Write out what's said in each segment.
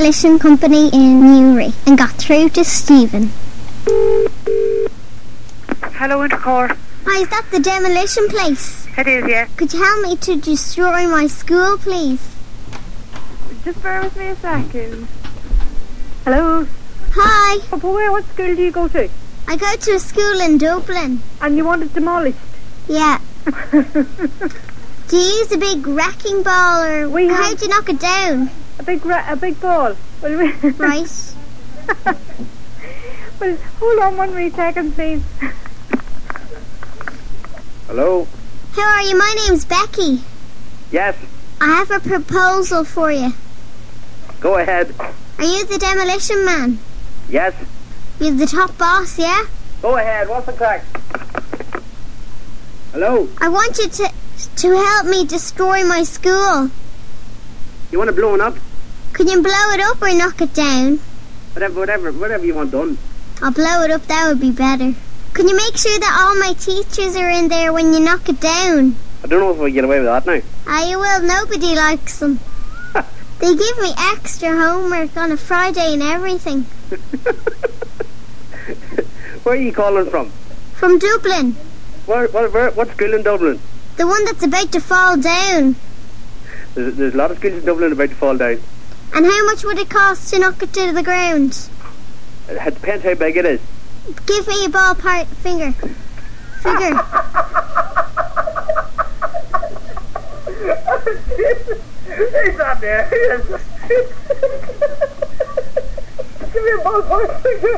demolition company in Newry and got through to Stephen. Hello, Intercore. Hi, is that the demolition place? It is, yeah. Could you help me to destroy my school, please? Just bear with me a second. Hello. Hi. Oh, but what school do you go to? I go to a school in Dublin. And you want it demolished? Yeah. Do you use a big wrecking ball, or how do you knock it down? A big ball. Right. Well, hold on 1 wee second, please. Hello? How are you? My name's Becky. Yes. I have a proposal for you. Go ahead. Are you the demolition man? Yes. You're the top boss, yeah? Go ahead. What's the crack? Hello? I want you to help me destroy my school. You want to blow it up? Can you blow it up or knock it down? Whatever you want done. I'll blow it up, that would be better. Can you make sure that all my teachers are in there when you knock it down? I don't know if we get away with that now. You will. Nobody likes them. They give me extra homework on a Friday and everything. Where are you calling from? From Dublin. What school in Dublin? The one that's about to fall down. There's a lot of schools in Dublin about to fall down. And how much would it cost to knock it to the ground? It depends how big it is. Give me a ballpark figure. He's not there. Give me a ballpark figure.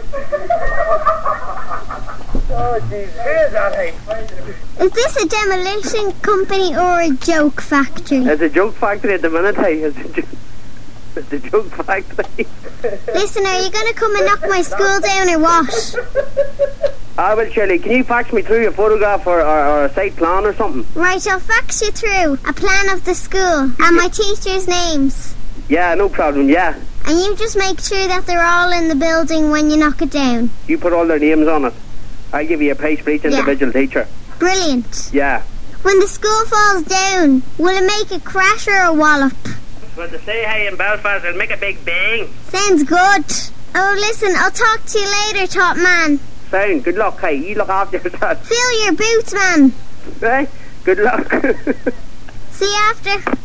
Oh, jeez. Here's that, hey. Is this a demolition company or a joke factory? It's a joke factory at the minute, hey. It's a joke factory. Listen, are you going to come and knock my school down or what? Well, Shirley, can you fax me through a photograph or a site plan or something? Right, I'll fax you through a plan of the school and my teachers' names. Yeah, no problem, yeah. And you just make sure that they're all in the building when you knock it down. You put all their names on it. I'll give you a price for each individual teacher. Brilliant. Yeah. When the school falls down, will it make a crash or a wallop? Well, to say hey in Belfast, it'll make a big bang. Sounds good. Oh, listen, I'll talk to you later, top man. Sound. Good luck, hey. You look after yourself. Fill your boots, man. Right? Good luck. See you after.